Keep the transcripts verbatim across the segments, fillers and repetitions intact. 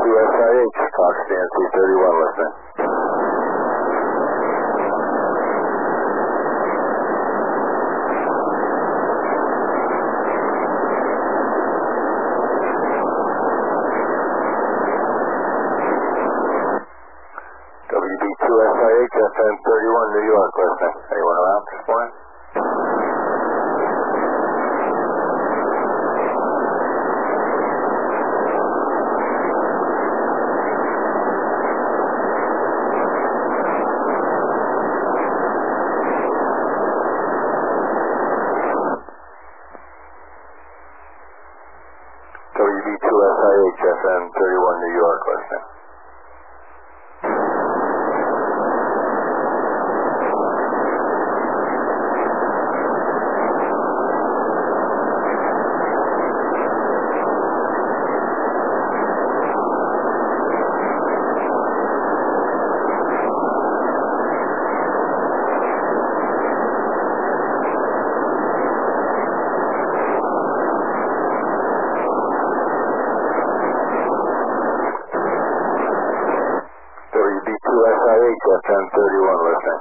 two S I H, Fox Stand C thirty-one listening. W B two S I H, F M thirty-one, New York listening. Anyone around this morning? W B two S I H, F M thirty-one, New York listening. W B two S I H, F M thirty-one listening.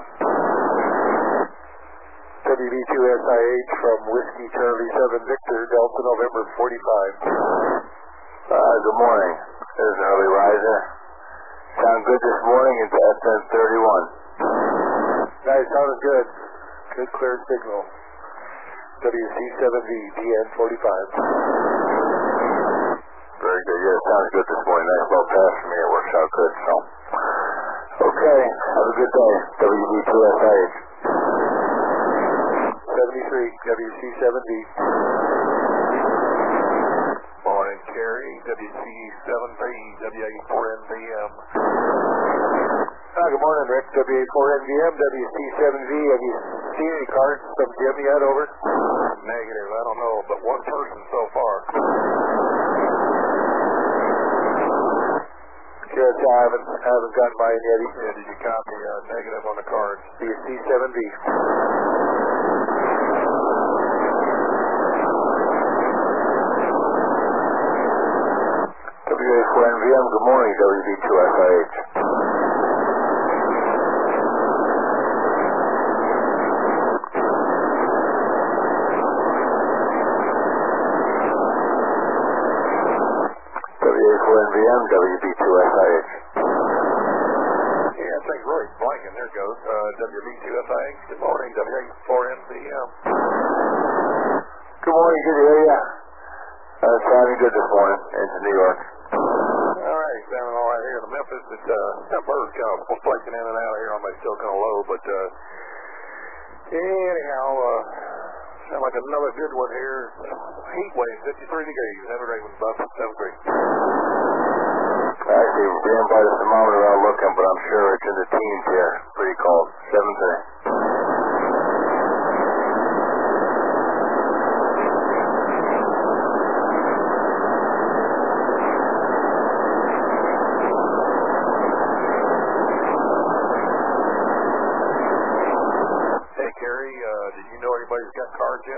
W B two S I H from Whiskey Charlie seven Victor, Delta November forty-five. Uh, good morning. There's an early riser. Sound good this morning? It's F M thirty-one. Guys, sounded good. Good clear signal. W C seven V, D N forty-five. Very good. Yeah, it sounds good this morning. Nice low pass for me. It works out good, so. Okay, have a good day. W B two S I H. seventy-three, W C seven V. Morning, Kerry, W C seven V, W A four N V M. Ah, good morning, Rick, W A four N V M, W C seven V. Have you seen any cards from Jim yet, over? Negative, I don't know, but one person so far. Yes, I haven't, haven't gotten by yet. Yeah, did you copy uh, negative on the cards? W C seven V. W A four N V M, good morning, W B two S I H. W A four N V M, W B two S I H. Yeah, I think Roy's blanking. There goes. Uh, W B two S I H, good morning, W A four N V M. Good morning, good to hear you. Uh, sounding good this morning into New York. All right, sounding all right here in Memphis. It's uh, that bird's kind of flaking in and out here on my still kind of low, but uh, anyhow, uh, sound like another good one here. Heat wave, fifty-three degrees. Have a great one, Buff. seven three. Actually, we ran by the thermometer without looking, but I'm sure it's in the teens here. Pretty cold. seven three. Hey, Kerry, uh, did you know anybody's got cards yet?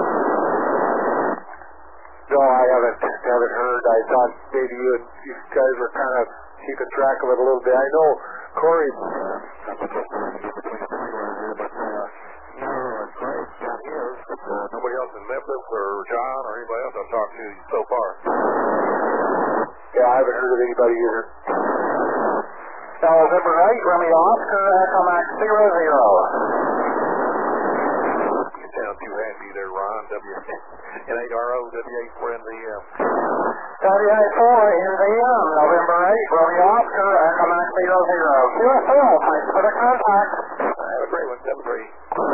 No, I haven't, haven't heard. I thought maybe you, and, you guys were kind of keeping track of it a little bit. I know Corey. Nobody else in Memphis or John or anybody else I've talked to so far. Yeah, I haven't heard of anybody either. November eight, Romeo Oscar, Echo Max zero zero. You sound too happy there, Ron. W N eight R O, W A four N V M. W A four N V M, November eight, Romeo Oscar, Echo Max zero zero. Q S L, thanks for the contact. Have a great one, seven three.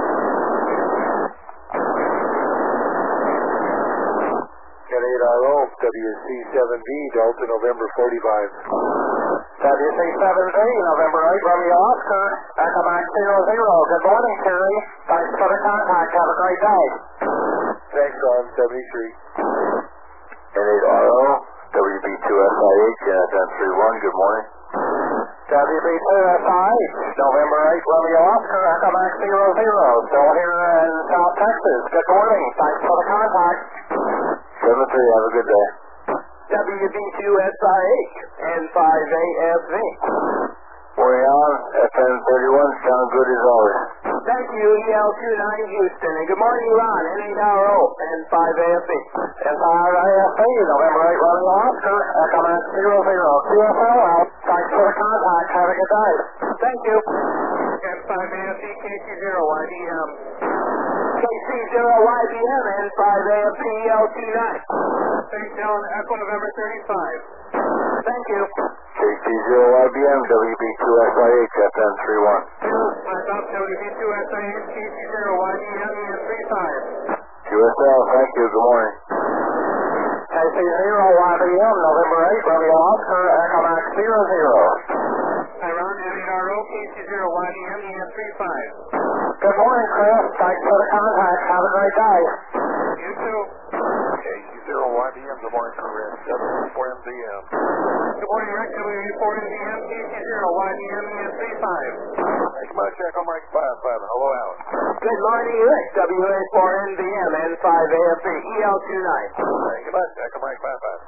N eight R O, W C seven V, Delta November forty-five. W C seven V, November eight, Romeo Oscar, Echo Max zero zero. Good morning, Kerry. Thanks for the contact. Have a great day. Thanks, Ron, seventy-three. N eight R O, W B two S I H, F M three one, good morning. W B two S I H, November eight, Romeo Oscar, Echo Max zero zero. Still here in South Texas. Good morning. Thanks for the contact. seven three, have a good day. W B two S I H N five A F V. We're on F N thirty-one, sound good as always. Thank you, E L two nine Houston. And good morning, Ron, N eight R O N five A F V. N five A F V, November eight, Romeo Oscar, Echo Max zero zero, Q F L out. Thanks for the contact, have a good day. Thank you. N five A F V, K C zero Y B M. K C zero Y B M, N five A F V, E L two nine. Saint John, Echo November thirty-five. Thank you. K C zero Y B M, W B two S I H, F N thirty-one. Myself, W B two S I H, K C zero Y B M, E N thirty-five. Q S L, thank you, good morning. K C zero Y B M, November eight, Romeo Oscar, Echo Max zero zero. Iran, N eight R O, K C zero Y B M, E N thirty-five. Good morning, Chris. Thanks for the contact. Have a great day. You too. K C zero Y B M, good morning, Chris. W four M B M. Good morning, Rick. W four M B M, K C zero Y B M, E N thirty-five. Thank you much, Echo Mike five five. Hello, Alex. Good morning, Rick. W A four N B M, N five A F V, E L two nine. Thank you much, Echo Mike five five.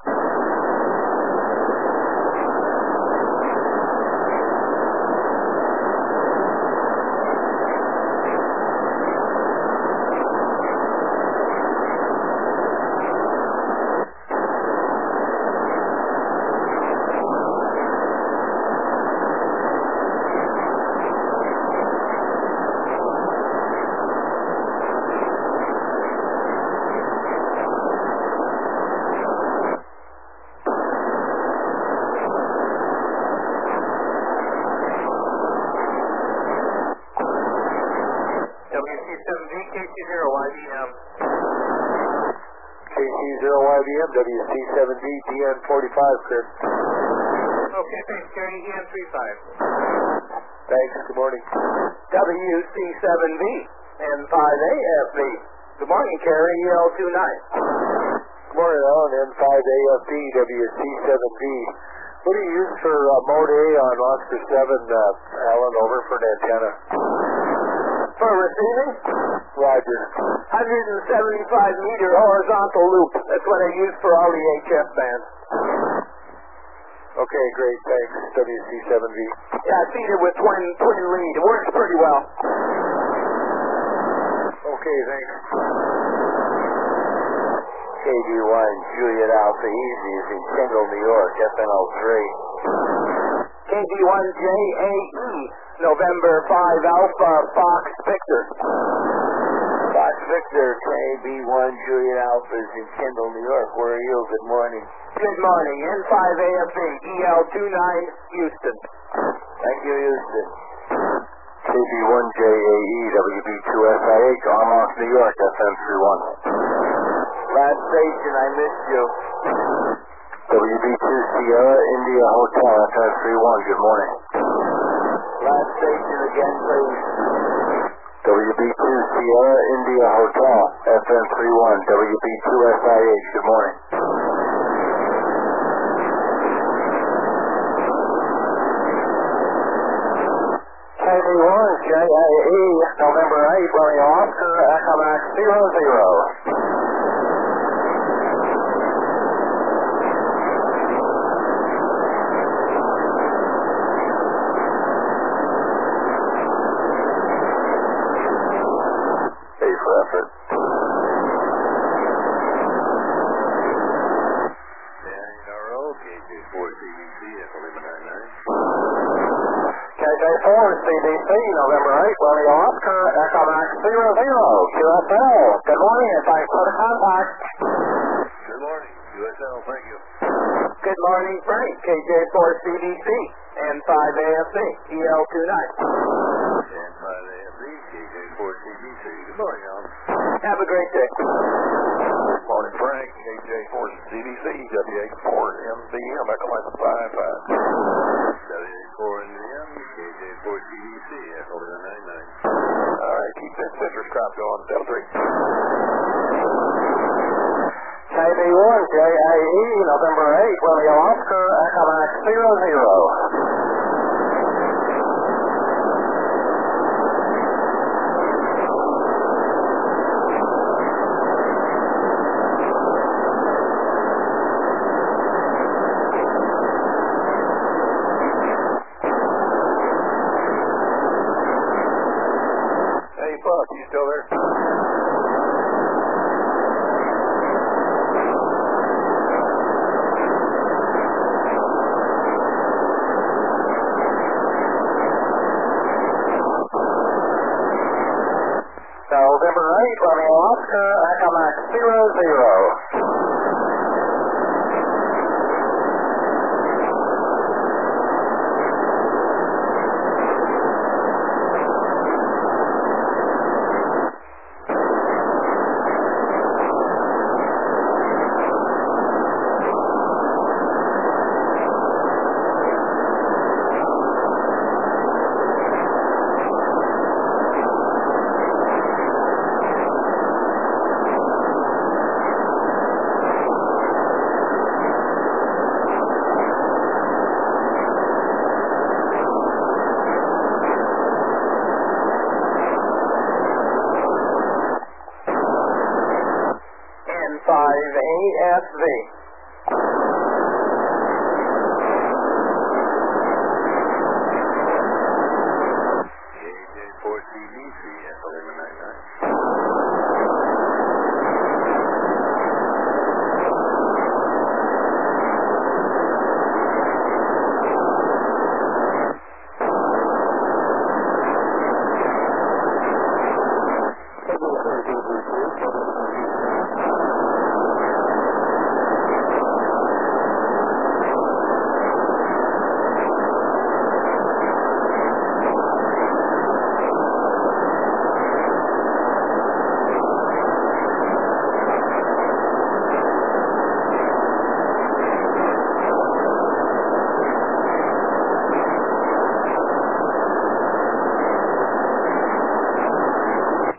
W C seven D, D N forty-five, Chris. Okay, thanks, Gary. E N thirty-five. Thanks, good morning. W C seven V, N five A F V. Good morning, Carrie, E L two nine. Good morning, Alan, N five A F V, W C seven V. What do you use for uh, mode A on Oscar seven, uh, Alan, over for an antenna? For receiving? Roger. one hundred seventy-five meter horizontal loop. That's what I use for all the H F bands. Okay, great, thanks, W C seven V. Yeah, I feed it with twin, twin lead. It works pretty well. Okay, thanks. K D one, Juliet Alpha Easy is in Kendall, New York, F N L three. K D one J A E, November five Alpha, Fox Victor. Fox Victor, K B one, Juliet Alpha is in Kendall, New York. Where are you? Good morning. Good morning, N five A F V, E L two nine, Houston. Thank you, Houston. K B one J A E, W B two S I H, Armonk, New York, F N thirty-one. Last station, I missed you. W B two Sierra, India Hotel, F N thirty-one, good morning. Last station again, please. W B two Sierra, India Hotel, F N thirty-one, W B two S I H, good morning. K B one J A E, November eight, Romeo Oscar, Echo Max zero zero. C D C, November eight, Romeo Oscar, Echo Max zero zero, Q S L. Good morning, and thanks for the contact. Good morning, Q S L, thank you. Good morning, Frank, K J four C D C, N five A F V, E L two nine. N five A F V, K J four C D C. Good morning, Alan. Have a great day. Good morning, Frank, K J four C D C, W A four M B M, Echo Mike five five. W A four M B M, K J four C D C, Echo nine nine. All right, keep that citrus crop going, Delta three. K B one J A E, November eight, Romeo Oscar, Echo Max zero zero. Max zero zero. five A S V. K J four T D C, Echo Lima nine